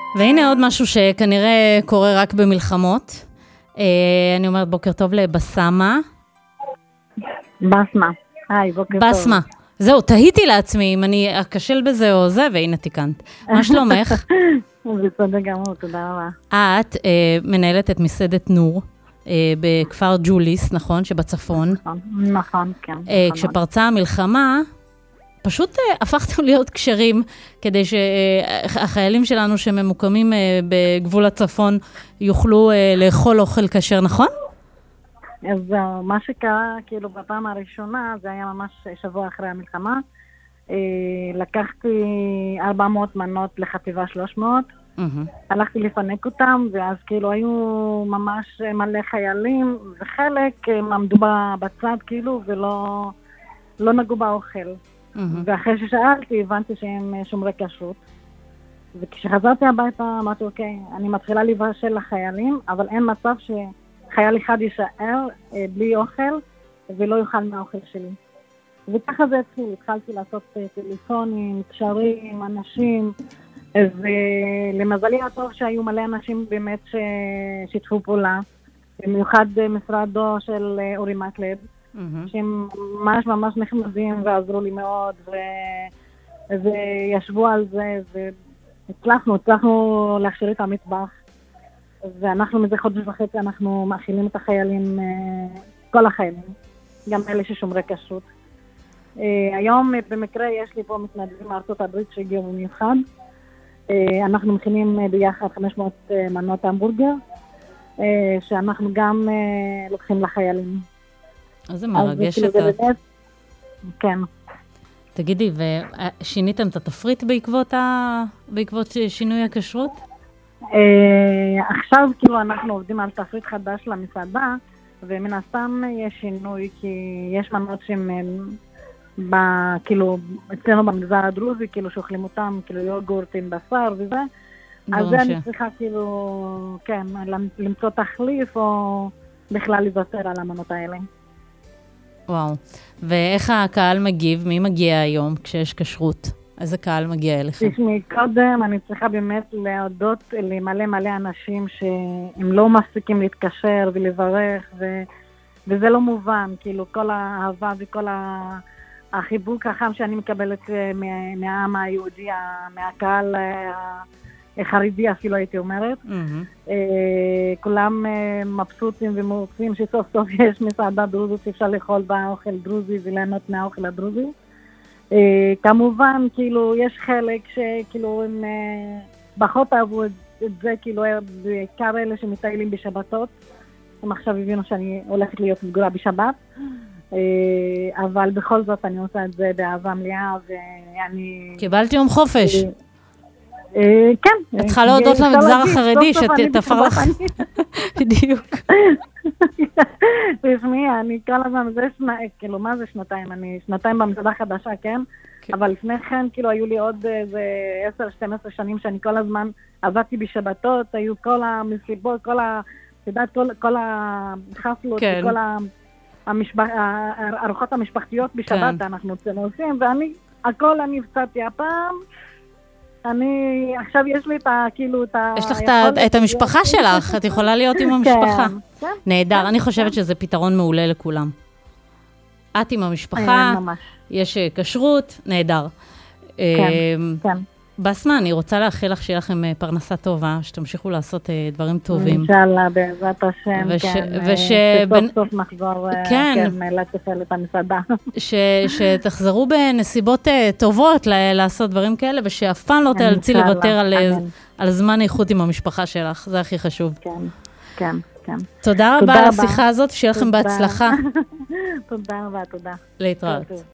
והנה עוד משהו שכנראה קורה רק במלחמות. אני אומרת בוקר טוב לבסמה. בסמה. היי, בוקר טוב. בסמה. זהו, תהיתי לעצמי אם אני אקשל בזה או זה, והנה תיקנת. מה שלומך? בסדר גמור, תודה רבה. את מנהלת את מסעדת נור בכפר ג'וליס, נכון? שבצפון. נכון, כן. כשפרצה המלחמה, פשוט הפכתם להיות קשרים, כדי שהחיילים שלנו שממוקמים בגבול הצפון יוכלו לאכול אוכל כשר, נכון? אז מה שקרה, כאילו בפעם הראשונה, זה היה ממש שבוע אחרי המלחמה, לקחתי 400 מנות לחטיבה 300, הלכתי לפנק אותם, ואז כאילו היו ממש מלא חיילים, וחלק הם עמדו בצד כאילו, ולא נגעו באוכל. ואחרי ששאלתי, הבנתי שהם שומרי כשרות. וכשחזרתי הביתה, אמרתי, אוקיי, אני מתחילה לבשל לחיילים, אבל אין מצב שחייל אחד יישאר בלי אוכל, ולא יאכל מהאוכל שלי. וככה זה התחיל, התחלתי לעשות טלפונים, קשרים, אנשים, ולמזלי הטוב שהיו מלא אנשים באמת ששיתפו פעולה, במיוחד משרדו של אורי מקלב, שהם ממש נחמדים ועזרו לי מאוד, וישבו על זה, והצלחנו להכשיר את המטבח, ואנחנו מזה חודש וחצי אנחנו מאכילים את החיילים, כל החיילים, גם אלה ששומרי כשרות. היום במקרה יש לי פה מתנדבים מארצות הברית שהגיעו במיוחד, אנחנו מכינים ביחד 500 מנות המבורגר, שאנחנו גם לוקחים לחיילים. אז זה מרגש את זה. כן. תגידי, ושיניתם את התפריט בעקבות שינוי הכשרות? עכשיו כאילו אנחנו עובדים על תפריט חדש למסעדה, ומן הסתם יש שינוי, כי יש מנות שהם כאילו אצלנו במגזר הדרוזי, כאילו שאוכלים אותם, כאילו יוגורט עם בשר וזה, אז זה אני צריכה כאילו, כן, למצוא תחליף או בכלל לוותר על המנות האלה. וואו, ואיך הקהל מגיב? מי מגיע היום כשיש כשרות? איזה קהל מגיע אליכם? תשמעי, קודם אני צריכה באמת להודות למלא אנשים שהם לא מפסיקים להתקשר ולברך, וזה לא מובן, כאילו כל האהבה וכל החיבוק החם שאני מקבלת מהעם היהודי, מהקהל חרדי אפילו הייתי אומרת. כולם מבסוטים ומרוצים שסוף סוף יש מסעדה דרוזית שאפשר לאכול בה אוכל דרוזי וליהנות מהאוכל הדרוזי. כמובן, כאילו, יש חלק שכאילו הם פחות אהבו את זה, כאילו, בעיקר אלה שמטיילים בשבתות. הם עכשיו הבינו שאני הולכת להיות סגורה בשבת. אבל בכל זאת אני עושה את זה באהבה מלאה, ואני... קיבלתי יום חופש. כן. את צריכה להודות למגזר החרדי שתפר לך. בדיוק. תשמעי, אני כל הזמן, כאילו מה זה שנתיים? אני שנתיים במסעדה חדשה, כן? אבל לפני כן, כאילו היו לי עוד איזה 10-12 שנים שאני כל הזמן עבדתי בשבתות, היו כל המסיבות, כל החפלות, כל הארוחות המשפחתיות בשבת אנחנו עושים, ואני, הכל אני הפסדתי הפעם, עכשיו יש לי את כאילו את יש לך את המשפחה שלך, את יכולה להיות עם המשפחה. נהדר, אני חושבת שזה פתרון מעולה לכולם. את עם המשפחה, יש כשרות, נהדר. כן. בסמה, אני רוצה לאחל לך שיהיה לכם פרנסה טובה, שתמשיכו לעשות דברים טובים. אינשאללה, בעזרת השם, כן. שסוף סוף נחזור, כן, לתפעל את המסעדה. שתחזרו בנסיבות טובות לעשות דברים כאלה, ושאף פעם לא תאלצי לוותר על זמן איכות עם המשפחה שלך, זה הכי חשוב. כן. תודה רבה על השיחה הזאת, שיהיה לכם בהצלחה. תודה רבה, תודה. להתראות.